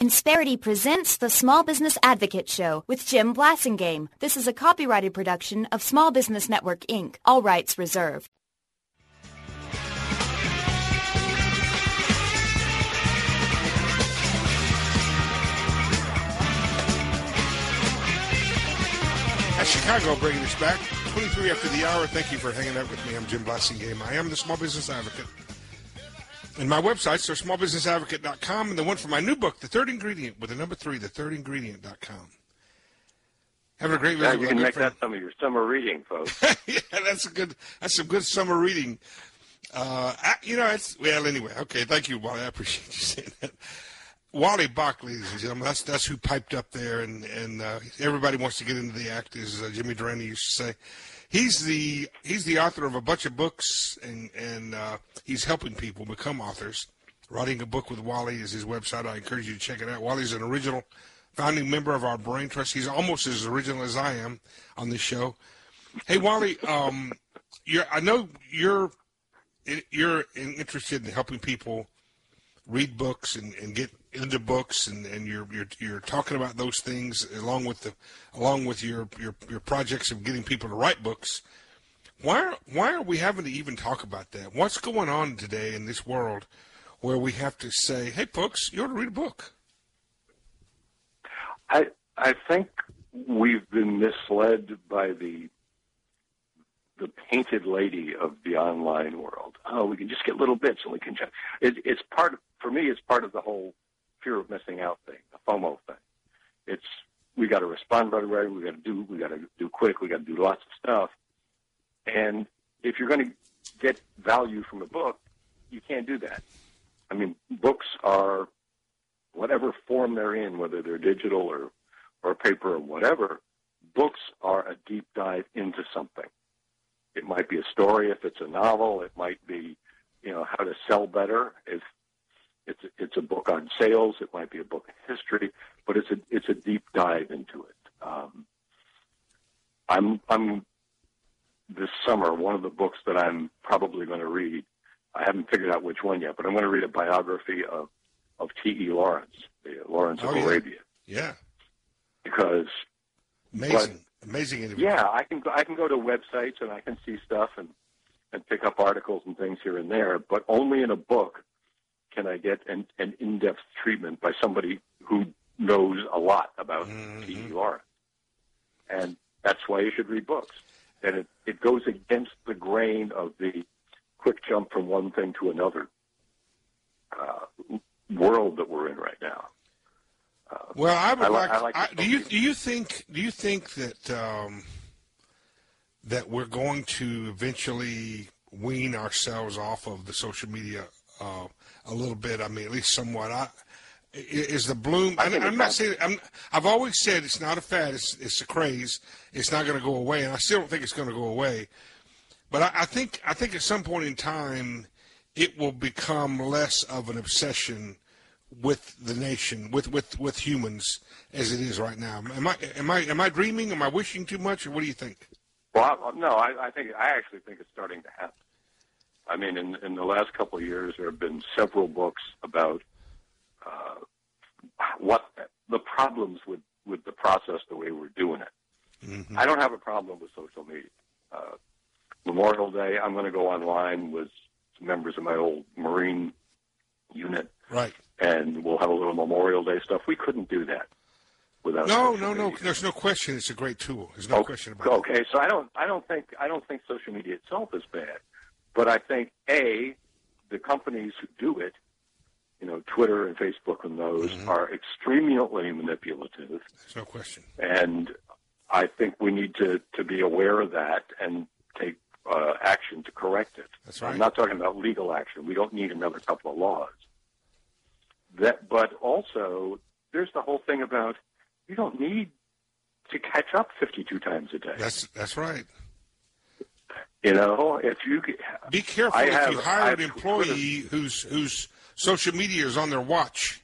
Insperity presents the Small Business Advocate Show with Jim Blasingame. This is a copyrighted production of Small Business Network, Inc. All rights reserved. Chicago bringing us back. 23 after the hour. Thank you for hanging out with me. I'm Jim Blasingame. I am the Small Business Advocate. And my websites are smallbusinessadvocate.com and the one for my new book, The Third Ingredient, with the number 3, thethirdingredient.com. Having a great visit. You can make that some of your summer reading, folks. Yeah, that's some good summer reading. Anyway, okay, thank you, Wally. I appreciate you saying that. Wally Bach, ladies and gentlemen, that's who piped up there, and everybody wants to get into the act, as Jimmy Durante used to say. He's the author of a bunch of books, and he's helping people become authors. Writing a Book with Wally is his website. I encourage you to check it out. Wally's an original founding member of our Brain Trust. He's almost as original as I am on this show. Hey, Wally, I know you're interested in helping people read books and get into books, and you're talking about those things along with your projects of getting people to write books. Why are we having to even talk about that? What's going on today in this world where we have to say, hey, folks, you ought to read a book? I think we've been misled by the painted lady of the online world. Oh, we can just get little bits and we can check. It's part of the whole fear of missing out thing, the FOMO thing. We got to respond right away. We got to do quick. We got to do lots of stuff. And if you're going to get value from a book, you can't do that. I mean, books are whatever form they're in, whether they're digital or paper or whatever. Books are a deep dive into something. It might be a story if it's a novel. It might be, how to sell better if it's a book on sales. It might be a book on history, but it's a deep dive into it. I'm this summer, one of the books that I'm probably going to read, I haven't figured out which one yet, but I'm going to read a biography of T.E. Lawrence, Lawrence of Arabia. Yeah. Because amazing individual. Yeah, I can go to websites and I can see stuff and pick up articles and things here and there, but only in a book can I get an in-depth treatment by somebody who knows a lot about T.E. Lawrence. And that's why you should read books. And it goes against the grain of the quick jump from one thing to another world that we're in right now. Do you think that that we're going to eventually wean ourselves off of the social media a little bit? I mean, at least somewhat. Is the bloom? I'm not saying. I've always said it's not a fad. It's a craze. It's not going to go away, and I still don't think it's going to go away. But I think at some point in time, it will become less of an obsession with the nation, with humans, as it is right now. Am I dreaming? Am I wishing too much, or what do you think? Well, no, I actually think it's starting to happen. I mean, in the last couple of years, there have been several books about what the problems with the process, the way we're doing it. Mm-hmm. I don't have a problem with social media. Memorial Day, I'm going to go online with some members of my old Marine unit. Right. And we'll have a little Memorial Day stuff. We couldn't do that without. No. There's no question. It's a great tool. There's no question about it. Okay, so I don't think social media itself is bad, but I think the companies who do it, Twitter and Facebook and those are extremely manipulative. There's no question. And I think we need to be aware of that and take action to correct it. That's right. I'm not talking about legal action. We don't need another couple of laws. But also, there's the whole thing about you don't need to catch up 52 times a day. That's right. If you be careful if you hire an employee whose social media is on their watch.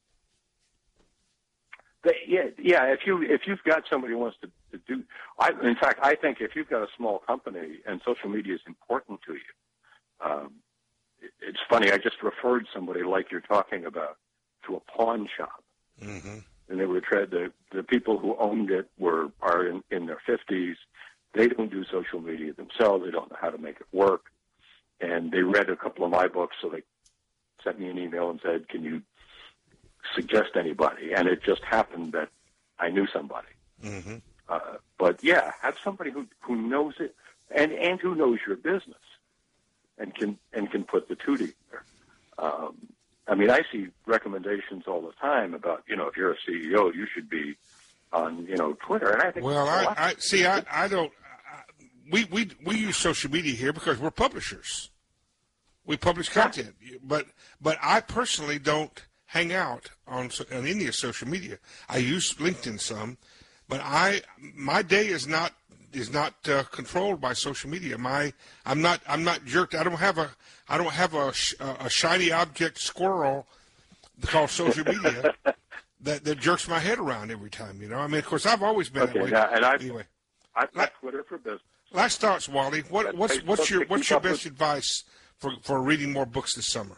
If you've got somebody who wants to do, in fact, I think if you've got a small company and social media is important to you, it's funny. I just referred somebody like you're talking about to a pawn shop. Mm-hmm. And they were the people who owned it are in their 50s. They don't do social media themselves. They don't know how to make it work. And they read a couple of my books, so they sent me an email and said, can you suggest anybody? And it just happened that I knew somebody. Mm-hmm. But yeah, have somebody who knows it and who knows your business and can put the two together. I mean, I see recommendations all the time about, if you're a CEO, you should be on, Twitter. And I think, well, I don't. We use social media here because we're publishers. We publish content, but I personally don't hang out on any of social media. I use LinkedIn some, but my day is not controlled by social media. I'm not jerked. I don't have a shiny object squirrel called social media that jerks my head around every time. I mean, of course, I've always been that way. Anyway, I've got Twitter for business. Last thoughts, Wally. What's your best advice for reading more books this summer?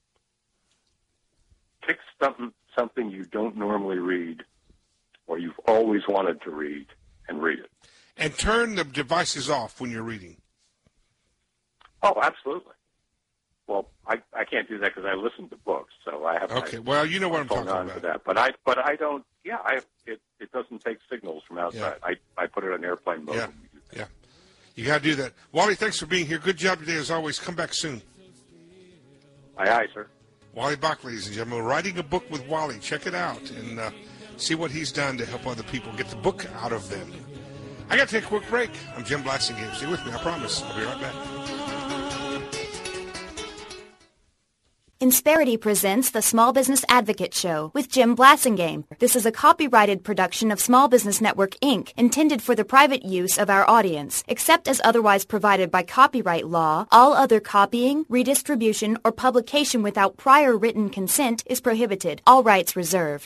Pick something you don't normally read, or you've always wanted to read, and read it. And turn the devices off when you're reading. Oh, absolutely. Well, I can't do that because I listen to books, so I have. Okay, well, you know what I'm talking about. For that. But I don't. Yeah, it doesn't take signals from outside. Yeah. I put it on airplane mode. Yeah. You got to do that. Wally, thanks for being here. Good job today, as always. Come back soon. Aye, sir. Wally Bach, ladies and gentlemen, writing a book with Wally. Check it out and see what he's done to help other people get the book out of them. I got to take a quick break. I'm Jim Blasingame. Stay with me, I promise. I'll be right back. Insperity presents the Small Business Advocate Show with Jim Blasingame. This is a copyrighted production of Small Business Network, Inc., intended for the private use of our audience. Except as otherwise provided by copyright law, all other copying, redistribution, or publication without prior written consent is prohibited. All rights reserved.